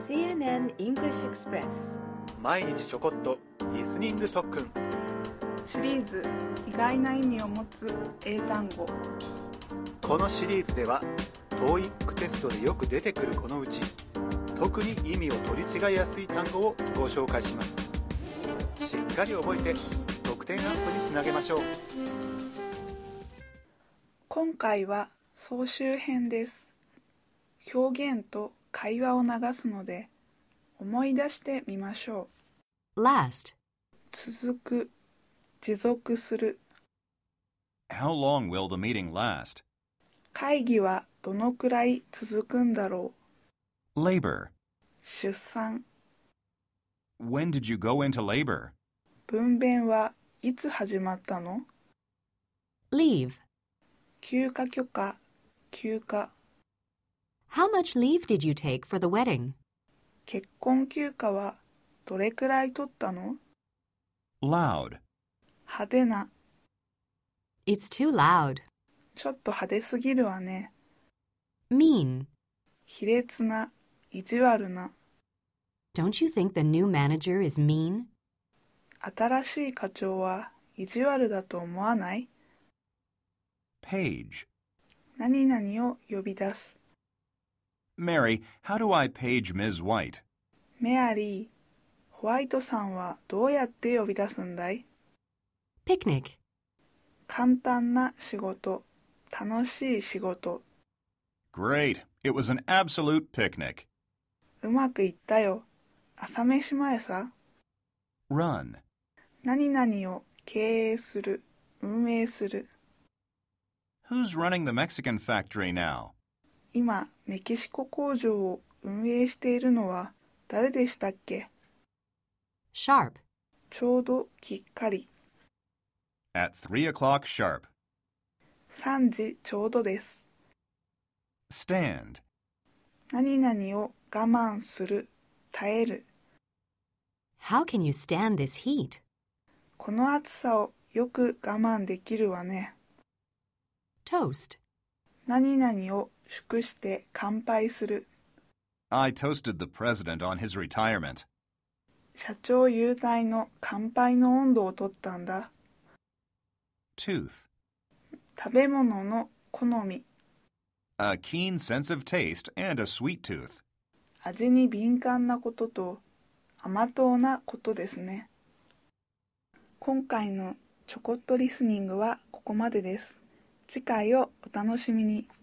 CNN English Express 毎日ちょこっとリスニング特訓シリーズ意外な意味を持つ英単語。 このシリーズでは TOEIC テストでよく出てくるこのうち特に意味を取り違いやすい単語をご紹介します。しっかり覚えて得点アップにつなげましょう。 今回は総集編です。表現と会話を流すので思い出してみましょう。Last 続く、持続する。 How long will the meeting last? 会議はどのくらい続くんだろう。 Labor. 出産。 When did you go into labor? 分娩はいつ始まったの。 Leave 休暇許可、休暇。 How much leave did you take for the wedding? 結婚休暇はどれくらい取ったの。 Loud. 派手な。 It's too loud. ちょっと派手すぎるわね。 Mean 卑劣な、意地悪な。 Don't you think the new manager is mean? 新しい課長は意地悪だと思わない。 Page. 何々を呼び出す。 Mary, how do I page Ms. White? メアリー、ホワイトさんはどうやって呼び出すんだい。 Picnic 簡単な仕事、楽しい仕事。 Great. It was an absolute picnic. うまくいったよ。朝飯前さ。 Run. 何々を経営する、運営する。 Who's running the Mexican factory now? 今、メキシコ工場を運営しているのは誰でしたっけ。 Sharp ちょうどきっかり。 At 3 o'clock sharp. 3時ちょうどです。 Stand. 何々を我慢する、耐える。 How can you stand this heat? この暑さをよく我慢できるわね。 Toast 何々を祝して乾杯する。 I toasted the president on his retirement. 社長優待の乾杯の温度を取ったんだ。 Tooth. 食べ物の好み。 A keen sense of taste and a sweet tooth. 味に敏感なことと甘党なことですね。今回のちょこっとリスニングはここまでです。次回をお楽しみに。